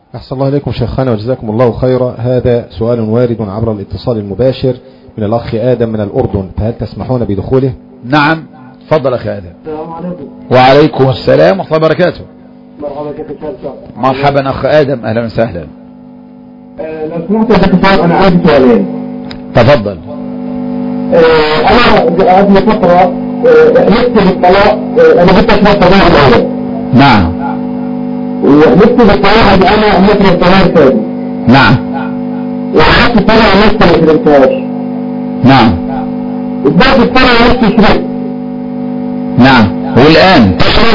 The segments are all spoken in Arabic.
أحسن الله إليكم شيخنا وجزاكم الله خيرا. هذا سؤال وارد عبر الاتصال المباشر من الأخ آدم من الأردن، فهل تسمحون بدخوله؟ نعم، تفضل أخي آدم. السلام عليكم. وعليكم السلام ورحمة الله وبركاته. مرحبا، كيف حالك؟ مرحبا أخ آدم، أهلا وسهلا. لو سمحت يا دكتور، أنا عندي سؤالين. تفضل. أنا قبل فترة نكتب الطلاق، أنا كنت أشرب طلاق الأول. نعم. ونكتب الطلاق اللي أنا نكتب الطلاق الثاني. نعم. وعرفت الطلاق نفسه ما كتبتهاش. نعم. وبعد الطلاق نفسه شربت. نعم. والآن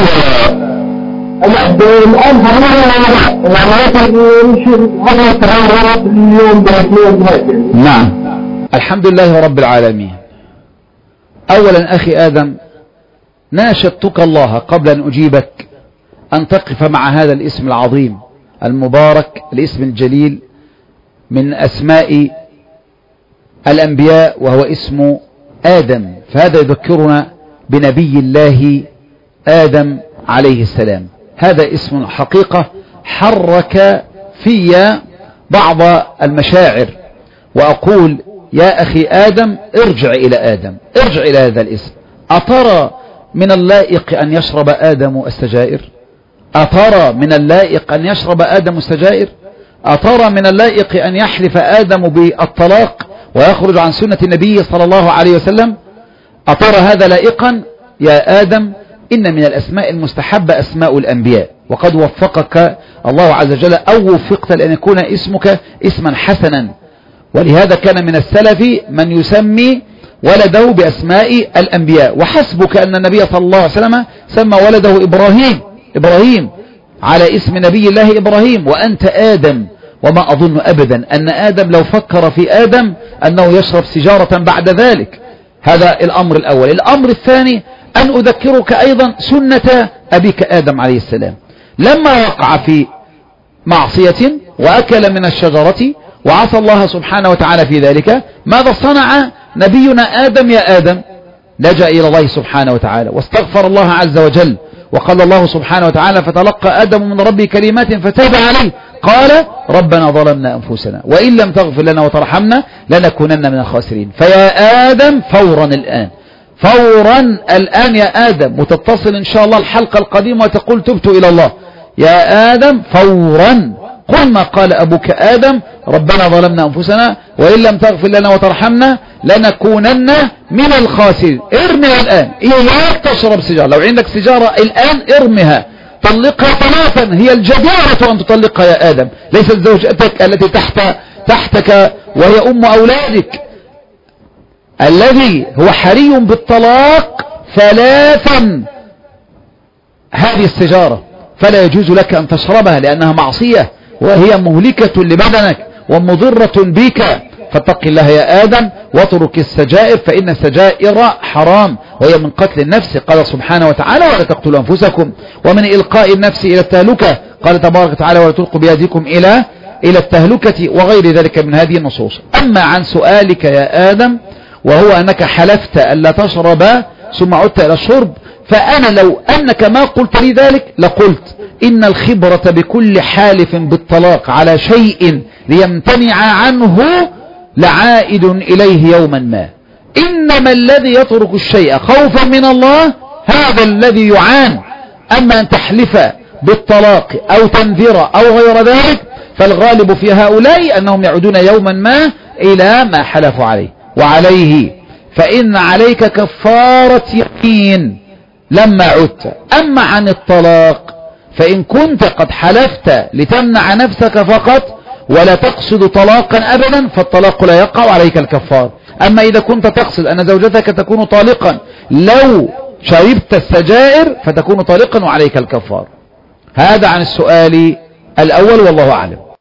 أنا الآن حرمنا العمليات مش هذا التغيرات اليوم بالاثنين. نعم. الحمد لله رب العالمين. أولا أخي آدم، ناشدتك الله قبل أن أجيبك أن تقف مع هذا الاسم العظيم المبارك، الاسم الجليل من أسماء الأنبياء، وهو اسم آدم. فهذا يذكرنا بنبي الله آدم عليه السلام. هذا اسم حقيقة حرك في بعض المشاعر، وأقول يا أخي آدم ارجع إلى آدم، ارجع إلى هذا الاسم. أترى من اللائق أن يشرب آدم السجائر؟ أترى من اللائق أن يشرب آدم السجائر؟ أترى من اللائق أن يحلف آدم بالطلاق ويخرج عن سنة النبي صلى الله عليه وسلم؟ أترى هذا لائقا؟ يا آدم إن من الأسماء المستحبة أسماء الأنبياء، وقد وفقك الله عز وجل أو وفقت لأن يكون اسمك اسما حسنا. ولهذا كان من السلف من يسمي ولده بأسماء الأنبياء، وحسبك أن النبي صلى الله عليه وسلم سمى ولده إبراهيم على اسم نبي الله إبراهيم، وأنت آدم. وما أظن أبدا أن آدم لو فكر في آدم أنه يشرب سجارة بعد ذلك. هذا الأمر الأول. الأمر الثاني أن أذكرك أيضا سنة أبيك آدم عليه السلام لما وقع في معصية وأكل من الشجرة وعصى الله سبحانه وتعالى في ذلك، ماذا صنع نبينا آدم؟ يا آدم لجأ إلى الله سبحانه وتعالى واستغفر الله عز وجل، وقال الله سبحانه وتعالى فتلقى آدم من ربه كلمات فتاب عليه قال ربنا ظلمنا أنفسنا وإن لم تغفر لنا وترحمنا لنكونن من الخاسرين. فيا آدم فورا الآن يا آدم، وتتصل إن شاء الله الحلقة القديمة وتقول تبت إلى الله. يا آدم فورا قل ما قال أبوك آدم ربنا ظلمنا أنفسنا وإن لم تغفر لنا وترحمنا لنكونن من الخاسرين. ارمها الآن، إياك تشرب سجارة. لو عندك سجارة الآن ارمها، طلقها طلاقا، هي الجديرة أن تطلقها يا آدم، ليست زوجتك التي تحتك وهي أم أولادك. الذي هو حري بالطلاق ثلاثا هذه السجارة، فلا يجوز لك أن تشربها لأنها معصية وهي مهلكة لبدنك ومضرة بك. فاتق الله يا آدم واترك السجائر، فإن السجائر حرام وهي من قتل النفس. قال سبحانه وتعالى ولا تقتلوا أنفسكم ومن إلقاء النفس إلى التهلكة. قال تبارك وتعالى ولا تلقوا بيديكم إلى التهلكة، وغير ذلك من هذه النصوص. أما عن سؤالك يا آدم وهو أنك حلفت ألا تشرب ثم عدت إلى الشرب، فأنا لو أنك ما قلت لي ذلك لقلت إن الخبرة بكل حالف بالطلاق على شيء ليمتنع عنه لعائد إليه يوما ما. إنما الذي يترك الشيء خوفا من الله هذا الذي يعان. أما أن تحلف بالطلاق أو تنذر أو غير ذلك فالغالب في هؤلاء أنهم يعودون يوما ما إلى ما حلفوا عليه. وعليه فإن عليك كفارة يمين لما عدت. أما عن الطلاق فإن كنت قد حلفت لتمنع نفسك فقط ولا تقصد طلاقا أبدا فالطلاق لا يقع عليك الكفار. أما إذا كنت تقصد أن زوجتك تكون طالقا لو شربت السجائر فتكون طالقا وعليك الكفار. هذا عن السؤال الأول والله أعلم.